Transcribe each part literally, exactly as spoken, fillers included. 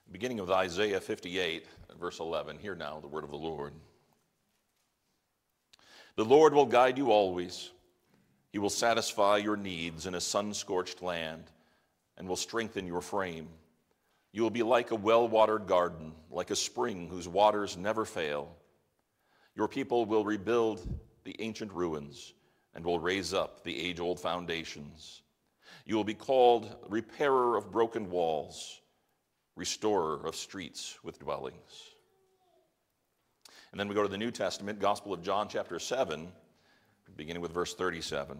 Beginning with Isaiah fifty-eight, verse eleven. Hear now the word of the Lord. The Lord will guide you always. He will satisfy your needs in a sun-scorched land and will strengthen your frame. You will be like a well-watered garden, like a spring whose waters never fail. Your people will rebuild the ancient ruins and will raise up the age-old foundations. You will be called repairer of broken walls, restorer of streets with dwellings. And then we go to the New Testament, Gospel of John, chapter seven, beginning with verse thirty-seven.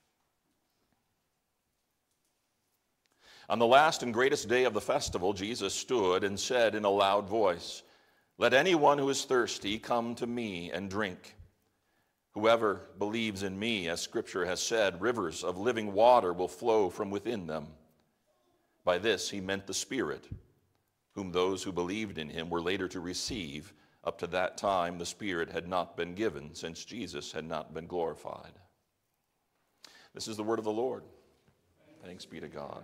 On the last and greatest day of the festival, Jesus stood and said in a loud voice, "Let anyone who is thirsty come to me and drink. Whoever believes in me, as Scripture has said, rivers of living water will flow from within them." By this he meant the Spirit, whom those who believed in him were later to receive. Up to that time, the Spirit had not been given, since Jesus had not been glorified. This is the word of the Lord. Thanks be to God.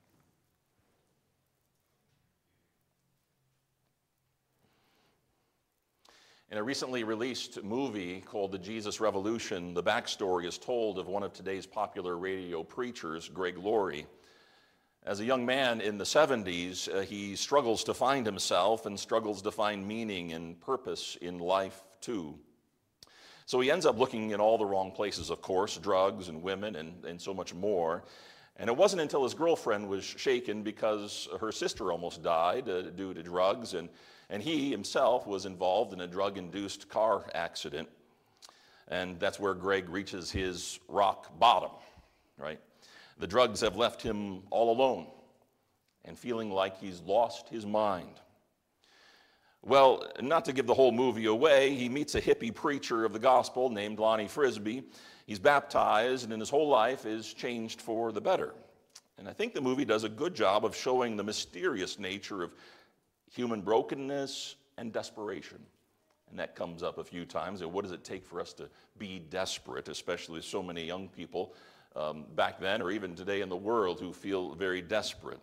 In a recently released movie called The Jesus Revolution, the backstory is told of one of today's popular radio preachers, Greg Laurie. As a young man in the seventies, uh, he struggles to find himself and struggles to find meaning and purpose in life too. So he ends up looking in all the wrong places, of course, drugs and women and, and so much more. And it wasn't until his girlfriend was shaken because her sister almost died uh, due to drugs, and, and he himself was involved in a drug-induced car accident. And that's where Greg reaches his rock bottom, right? The drugs have left him all alone and feeling like he's lost his mind. Well, not to give the whole movie away, he meets a hippie preacher of the gospel named Lonnie Frisbee. He's baptized, and his whole life is changed for the better. And I think the movie does a good job of showing the mysterious nature of human brokenness and desperation. And that comes up a few times. And what does it take for us to be desperate, especially so many young people Um, back then or even today in the world who feel very desperate.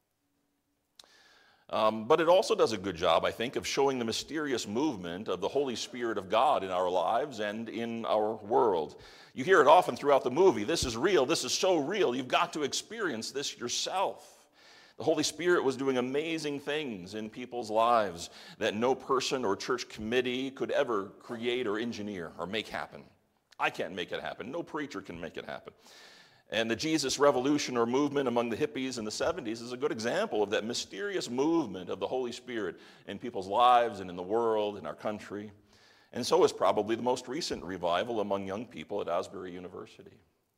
Um, but it also does a good job, I think, of showing the mysterious movement of the Holy Spirit of God in our lives and in our world. You hear it often throughout the movie. This is real. This is so real. You've got to experience this yourself. The Holy Spirit was doing amazing things in people's lives that no person or church committee could ever create or engineer or make happen. I can't make it happen. No preacher can make it happen. And the Jesus Revolution or movement among the hippies in the seventies is a good example of that mysterious movement of the Holy Spirit in people's lives and in the world, in our country. And so is probably the most recent revival among young people at Asbury University.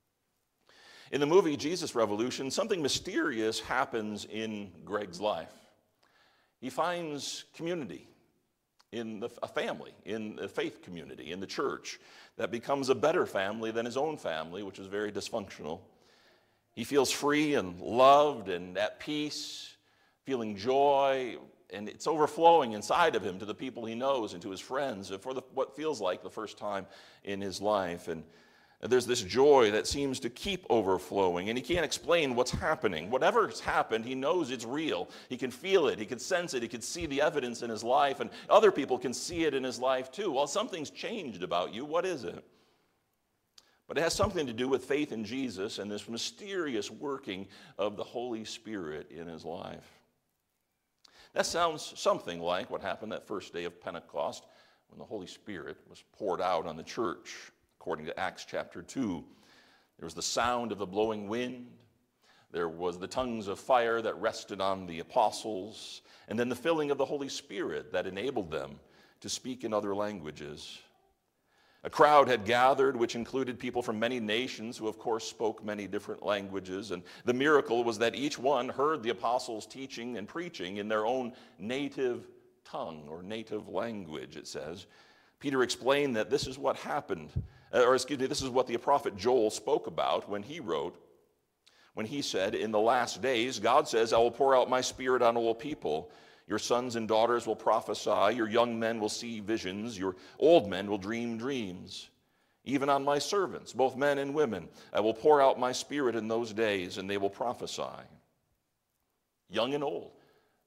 In the movie Jesus Revolution, something mysterious happens in Greg's life. He finds community in the, a family, in the faith community, in the church, that becomes a better family than his own family, which is very dysfunctional. He feels free and loved and at peace, feeling joy, and it's overflowing inside of him to the people he knows and to his friends for the, what feels like the first time in his life. And there's this joy that seems to keep overflowing, and he can't explain what's happening. Whatever's happened, he knows it's real. He can feel it, he can sense it, he can see the evidence in his life, and other people can see it in his life too. Well, something's changed about you. What is it? But it has something to do with faith in Jesus and this mysterious working of the Holy Spirit in his life. That sounds something like what happened that first day of Pentecost when the Holy Spirit was poured out on the church. According to Acts chapter two, there was the sound of the blowing wind, there was the tongues of fire that rested on the apostles, and then the filling of the Holy Spirit that enabled them to speak in other languages. A crowd had gathered, which included people from many nations who, of course, spoke many different languages, and the miracle was that each one heard the apostles teaching and preaching in their own native tongue or native language, it says. Peter explained that this is what happened, or excuse me, this is what the prophet Joel spoke about when he wrote, when he said, "In the last days, God says, I will pour out my spirit on all people. Your sons and daughters will prophesy, your young men will see visions, your old men will dream dreams. Even on my servants, both men and women, I will pour out my spirit in those days, and they will prophesy. Young and old,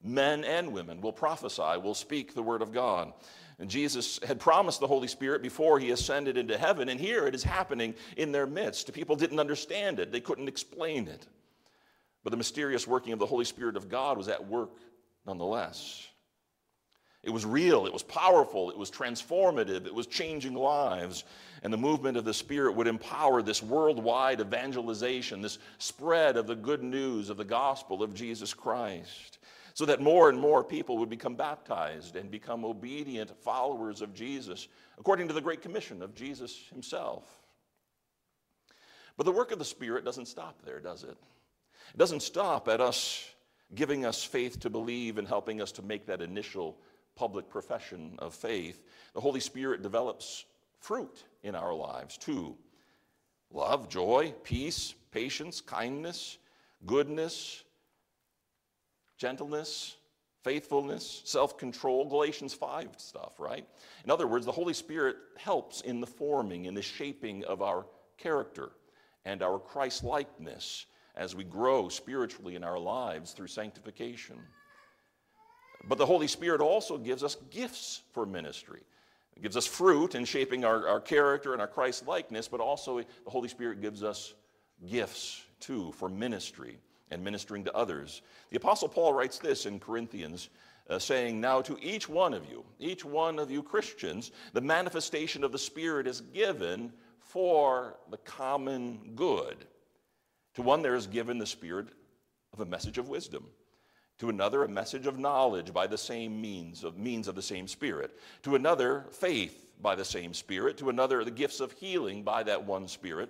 Men and women will prophesy, will speak the word of God. And Jesus had promised the Holy Spirit before he ascended into heaven, and here it is happening in their midst. People didn't understand it. They couldn't explain it. But the mysterious working of the Holy Spirit of God was at work nonetheless. It was real, it was powerful, it was transformative, it was changing lives. And the movement of the Spirit would empower this worldwide evangelization, this spread of the good news of the gospel of Jesus Christ, so that more and more people would become baptized and become obedient followers of Jesus, according to the Great Commission of Jesus himself. But the work of the Spirit doesn't stop there, does it? It doesn't stop at us giving us faith to believe and helping us to make that initial public profession of faith. The Holy Spirit develops fruit in our lives too. Love, joy, peace, patience, kindness, goodness, gentleness, faithfulness, self-control, Galatians five stuff, right? In other words, the Holy Spirit helps in the forming, in the shaping of our character and our Christ-likeness as we grow spiritually in our lives through sanctification. But the Holy Spirit also gives us gifts for ministry. It gives us fruit in shaping our, our character and our Christ-likeness, but also the Holy Spirit gives us gifts, too, for ministry and ministering to others. The Apostle Paul writes this in Corinthians, uh, saying, "Now to each one of you, each one of you Christians, the manifestation of the Spirit is given for the common good. To one there is given the Spirit of a message of wisdom. To another, a message of knowledge by the same means of means of the same Spirit. To another, faith by the same Spirit. To another, the gifts of healing by that one Spirit.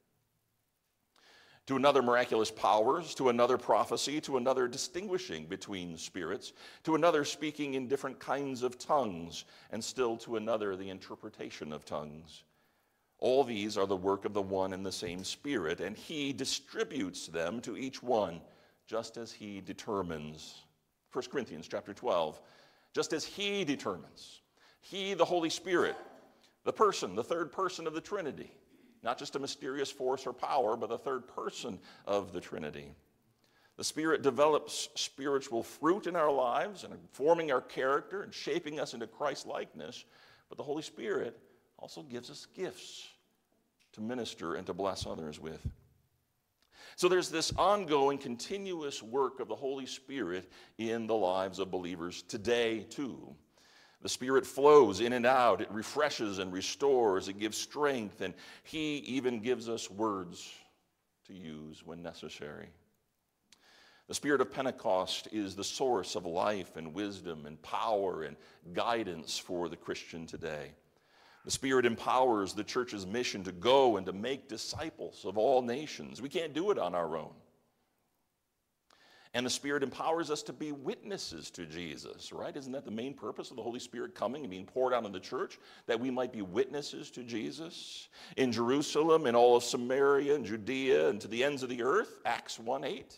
To another, miraculous powers. To another, prophecy. To another, distinguishing between spirits. To another, speaking in different kinds of tongues. And still to another, the interpretation of tongues. All these are the work of the one and the same Spirit, and he distributes them to each one, just as he determines." First Corinthians chapter twelve. Just as he determines. He, the Holy Spirit, the person, the third person of the Trinity. Not just a mysterious force or power, but the third person of the Trinity. The Spirit develops spiritual fruit in our lives and forming our character and shaping us into Christ-likeness. But the Holy Spirit also gives us gifts to minister and to bless others with. So there's this ongoing, continuous work of the Holy Spirit in the lives of believers today, too. The Spirit flows in and out. It refreshes and restores. It gives strength, and he even gives us words to use when necessary. The Spirit of Pentecost is the source of life and wisdom and power and guidance for the Christian today. The Spirit empowers the church's mission to go and to make disciples of all nations. We can't do it on our own. And the Spirit empowers us to be witnesses to Jesus, right? Isn't that the main purpose of the Holy Spirit coming and being poured out on the church? That we might be witnesses to Jesus in Jerusalem, in all of Samaria and Judea, and to the ends of the earth, Acts one eight.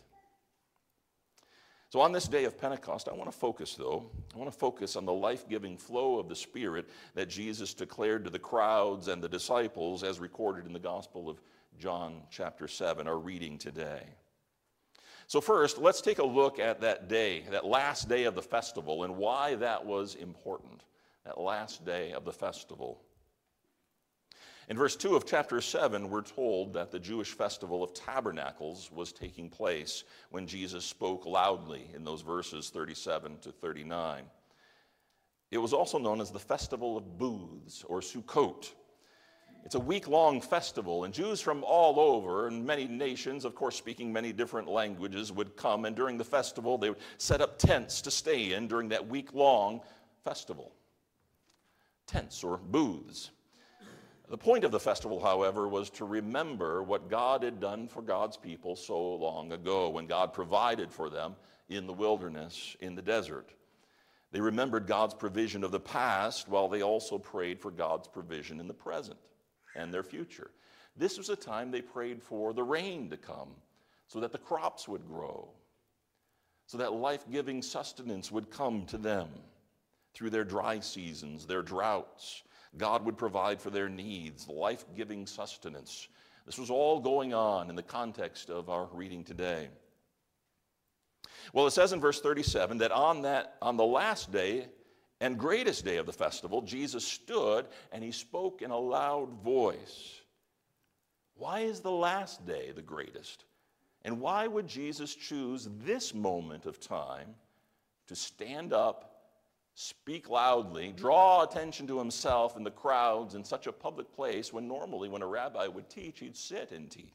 So on this day of Pentecost, I want to focus, though, I want to focus on the life-giving flow of the Spirit that Jesus declared to the crowds and the disciples as recorded in the Gospel of John chapter seven, our reading today. So first, let's take a look at that day, that last day of the festival, and why that was important, that last day of the festival. In verse two of chapter seven, we're told that the Jewish festival of tabernacles was taking place when Jesus spoke loudly in those verses thirty-seven to thirty-nine. It was also known as the Festival of Booths, or Sukkot. It's a week-long festival, and Jews from all over and many nations, of course speaking many different languages, would come, and during the festival they would set up tents to stay in during that week-long festival. Tents or booths. The point of the festival, however, was to remember what God had done for God's people so long ago when God provided for them in the wilderness, in the desert. They remembered God's provision of the past while they also prayed for God's provision in the present and their future. This was a time they prayed for the rain to come so that the crops would grow, so that life-giving sustenance would come to them through their dry seasons, their droughts. God would provide for their needs, life-giving sustenance. This was all going on in the context of our reading today. Well, it says in verse thirty-seven that on that on the last day and greatest day of the festival, Jesus stood and he spoke in a loud voice. Why is the last day the greatest? And why would Jesus choose this moment of time to stand up, speak loudly, draw attention to himself and the crowds in such a public place when normally when a rabbi would teach, he'd sit and teach?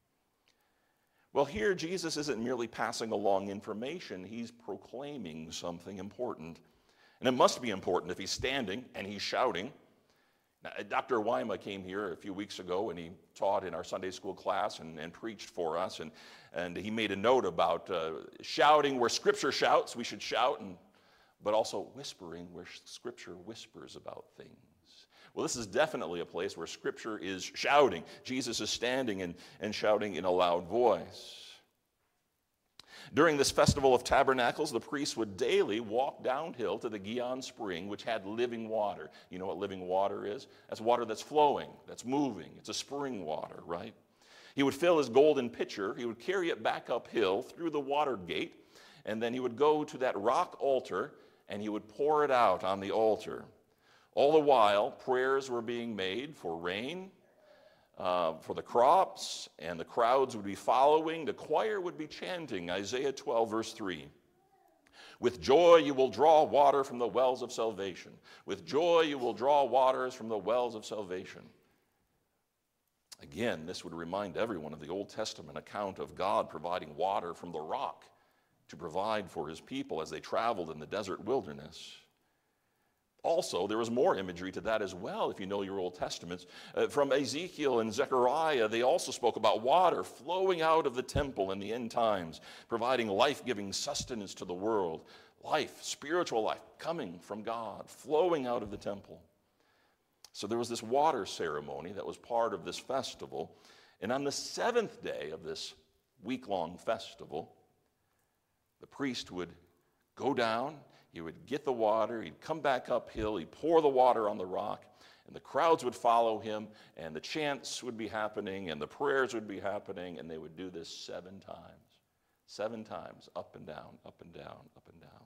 Well, here Jesus isn't merely passing along information, he's proclaiming something important. And it must be important if he's standing and he's shouting. Now, Doctor Wyma came here a few weeks ago and he taught in our Sunday school class and, and preached for us. And, and he made a note about uh, shouting where Scripture shouts, we should shout, and, but also whispering where Scripture whispers about things. Well, this is definitely a place where Scripture is shouting. Jesus is standing and, and shouting in a loud voice. During this Festival of Tabernacles, the priests would daily walk downhill to the Gihon spring, which had living water. You know what living water is? That's water that's flowing, that's moving. It's a spring water, right? He would fill his golden pitcher. He would carry it back uphill through the water gate, and then he would go to that rock altar, and he would pour it out on the altar. All the while, prayers were being made for rain, Uh, for the crops, and the crowds would be following. The choir would be chanting Isaiah twelve, verse three. With joy you will draw water from the wells of salvation. With joy you will draw waters from the wells of salvation. Again, this would remind everyone of the Old Testament account of God providing water from the rock to provide for his people as they traveled in the desert wilderness. Also, there was more imagery to that as well, if you know your Old Testaments. Uh, from Ezekiel and Zechariah, they also spoke about water flowing out of the temple in the end times, providing life-giving sustenance to the world. Life, spiritual life, coming from God, flowing out of the temple. So there was this water ceremony that was part of this festival. And on the seventh day of this week-long festival, the priest would go down. He would get the water, he'd come back uphill, he'd pour the water on the rock, and the crowds would follow him, and the chants would be happening, and the prayers would be happening, and they would do this seven times. Seven times, up and down, up and down, up and down.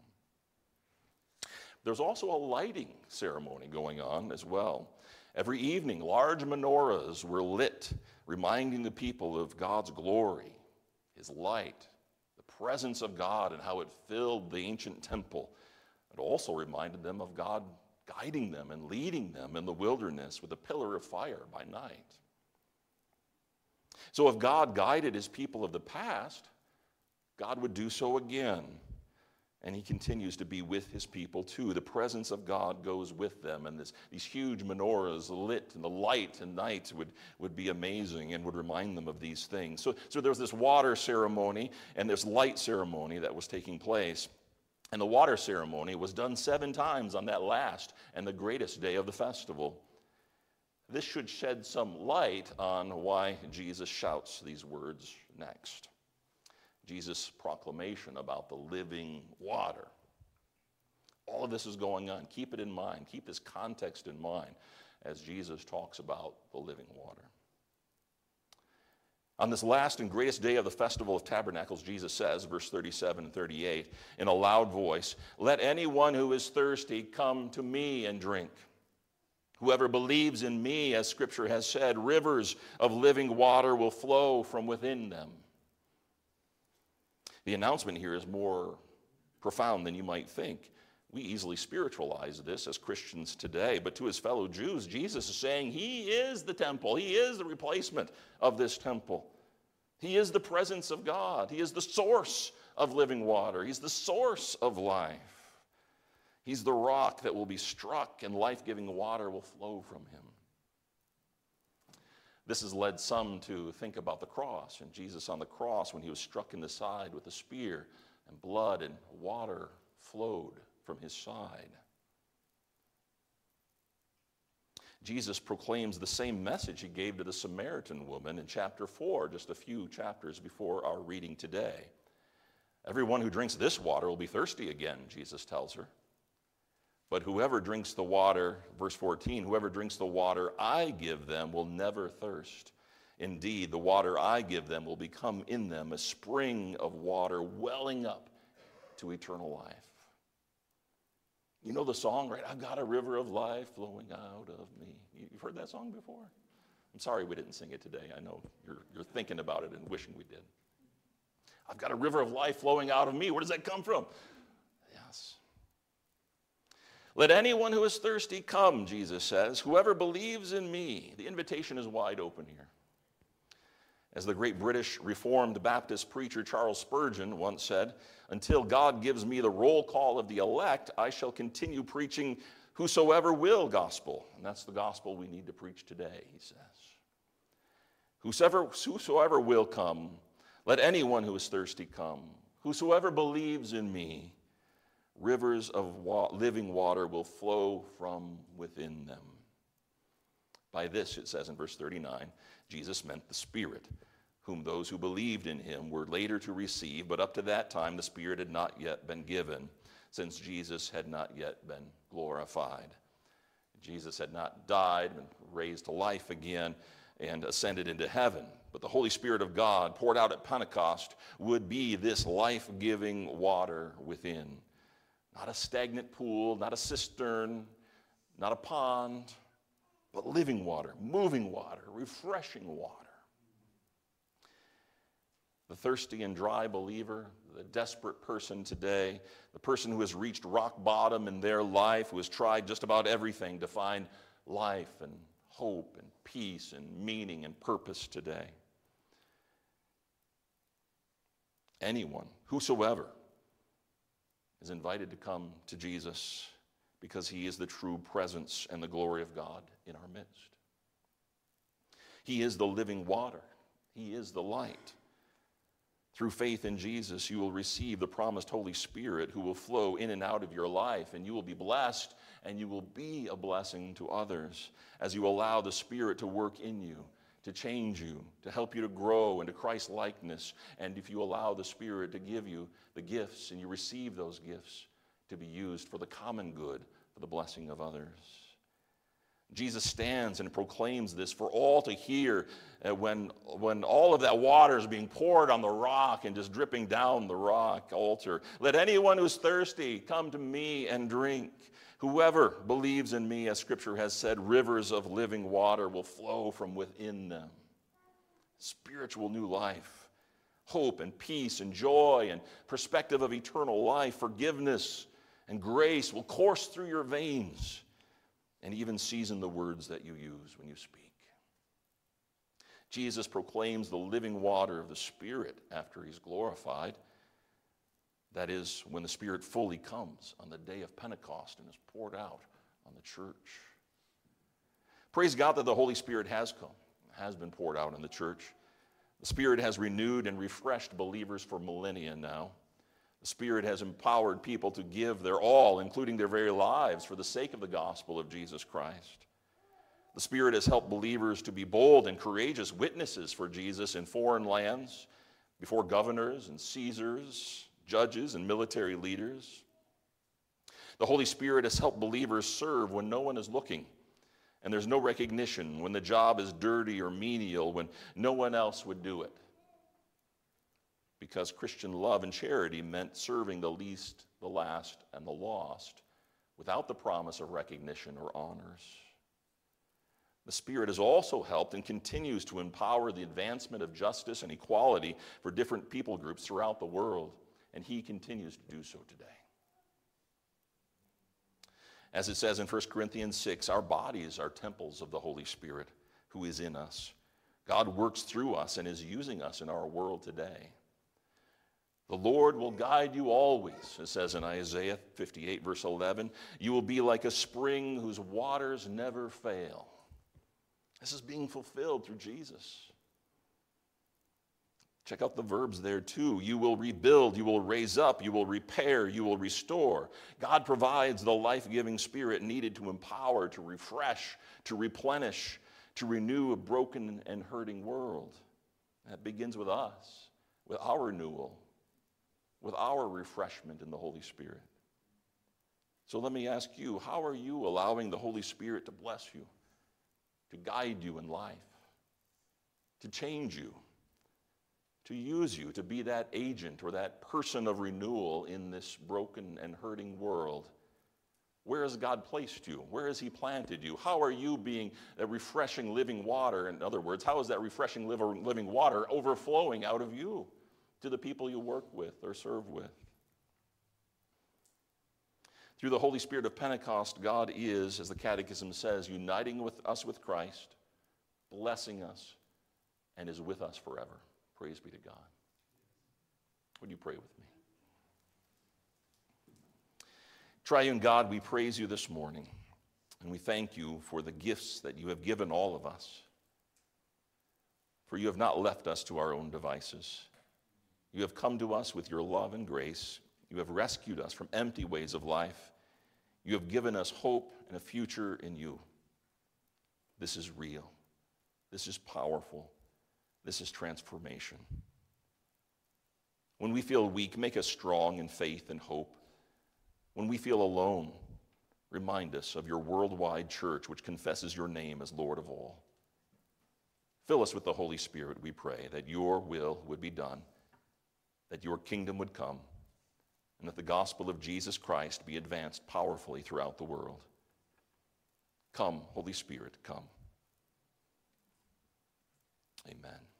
There's also a lighting ceremony going on as well. Every evening, large menorahs were lit, reminding the people of God's glory, his light, the presence of God, and how it filled the ancient temple. It also reminded them of God guiding them and leading them in the wilderness with a pillar of fire by night. So if God guided his people of the past, God would do so again. And he continues to be with his people too. The presence of God goes with them, and this, these huge menorahs lit, and the light and night would, would be amazing and would remind them of these things. So, so there was this water ceremony and this light ceremony that was taking place. And the water ceremony was done seven times on that last and the greatest day of the festival. This should shed some light on why Jesus shouts these words next. Jesus' proclamation about the living water. All of this is going on. Keep it in mind. Keep this context in mind as Jesus talks about the living water. On this last and greatest day of the Festival of Tabernacles, Jesus says, verse thirty-seven and thirty-eight, in a loud voice, "Let anyone who is thirsty come to me and drink. Whoever believes in me, as Scripture has said, rivers of living water will flow from within them." The announcement here is more profound than you might think. We easily spiritualize this as Christians today, but to his fellow Jews, Jesus is saying he is the temple. He is the replacement of this temple. He is the presence of God. He is the source of living water. He's the source of life. He's the rock that will be struck and life-giving water will flow from him. This has led some to think about the cross and Jesus on the cross when he was struck in the side with a spear and blood and water flowed from his side. Jesus proclaims the same message he gave to the Samaritan woman in chapter four, just a few chapters before our reading today. Everyone who drinks this water will be thirsty again, Jesus tells her. But whoever drinks the water, verse fourteen, whoever drinks the water I give them will never thirst. Indeed, the water I give them will become in them a spring of water welling up to eternal life. You know the song, right? I've got a river of life flowing out of me. You've heard that song before? I'm sorry we didn't sing it today. I know you're, you're thinking about it and wishing we did. I've got a river of life flowing out of me. Where does that come from? Yes. Let anyone who is thirsty come, Jesus says. Whoever believes in me. The invitation is wide open here. As the great British Reformed Baptist preacher Charles Spurgeon once said, until God gives me the roll call of the elect, I shall continue preaching whosoever will gospel. And that's the gospel we need to preach today, he says. Whosoever, whosoever will come, let anyone who is thirsty come. Whosoever believes in me, rivers of wa- living water will flow from within them. By this, it says in verse thirty-nine, Jesus meant the Spirit, whom those who believed in him were later to receive, but up to that time the Spirit had not yet been given, since Jesus had not yet been glorified. Jesus had not died and raised to life again and ascended into heaven. But the Holy Spirit of God, poured out at Pentecost, would be this life-giving water within. Not a stagnant pool, not a cistern, not a pond, but living water, moving water, refreshing water. The thirsty and dry believer, the desperate person today, the person who has reached rock bottom in their life, who has tried just about everything to find life and hope and peace and meaning and purpose today. Anyone, whosoever, is invited to come to Jesus because he is the true presence and the glory of God in our midst. He is the living water. He is the light. Through faith in Jesus, you will receive the promised Holy Spirit who will flow in and out of your life, and you will be blessed, and you will be a blessing to others as you allow the Spirit to work in you, to change you, to help you to grow into Christ's likeness, and if you allow the Spirit to give you the gifts, and you receive those gifts to be used for the common good, for the blessing of others. Jesus stands and proclaims this for all to hear uh, when, when all of that water is being poured on the rock and just dripping down the rock altar. Let anyone who's thirsty come to me and drink. Whoever believes in me, as Scripture has said, rivers of living water will flow from within them. Spiritual new life, hope and peace and joy and perspective of eternal life, forgiveness and grace will course through your veins and even season the words that you use when you speak. Jesus proclaims the living water of the Spirit after he's glorified. That is, when the Spirit fully comes on the day of Pentecost and is poured out on the church. Praise God that the Holy Spirit has come, has been poured out on the church. The Spirit has renewed and refreshed believers for millennia now. The Spirit has empowered people to give their all, including their very lives, for the sake of the gospel of Jesus Christ. The Spirit has helped believers to be bold and courageous witnesses for Jesus in foreign lands, before governors and Caesars, judges and military leaders. The Holy Spirit has helped believers serve when no one is looking and there's no recognition, when the job is dirty or menial, when no one else would do it. Because Christian love and charity meant serving the least, the last, and the lost without the promise of recognition or honors. The Spirit has also helped and continues to empower the advancement of justice and equality for different people groups throughout the world, and he continues to do so today. As it says in First Corinthians six, our bodies are temples of the Holy Spirit who is in us. God works through us and is using us in our world today. The Lord will guide you always, it says in Isaiah fifty-eight, verse eleven. You will be like a spring whose waters never fail. This is being fulfilled through Jesus. Check out the verbs there too. You will rebuild, you will raise up, you will repair, you will restore. God provides the life-giving Spirit needed to empower, to refresh, to replenish, to renew a broken and hurting world. That begins with us, with our renewal, with our refreshment in the Holy Spirit. So let me ask you, how are you allowing the Holy Spirit to bless you, to guide you in life, to change you, to use you, to be that agent or that person of renewal in this broken and hurting world. Where has God placed you? Where has he planted you? How are you being a refreshing living water? In other words, how is that refreshing living water overflowing out of you to the people you work with or serve with? Through the Holy Spirit of Pentecost, God is, as the Catechism says, uniting with us with Christ, blessing us, and is with us forever. Praise be to God. Would you pray with me? Triune God, we praise you this morning, and we thank you for the gifts that you have given all of us. For you have not left us to our own devices. You have come to us with your love and grace. You have rescued us from empty ways of life. You have given us hope and a future in you. This is real. This is powerful. This is transformation. When we feel weak, make us strong in faith and hope. When we feel alone, remind us of your worldwide church which confesses your name as Lord of all. Fill us with the Holy Spirit, we pray, that your will would be done, that your kingdom would come, and that the gospel of Jesus Christ be advanced powerfully throughout the world. Come, Holy Spirit, come. Amen.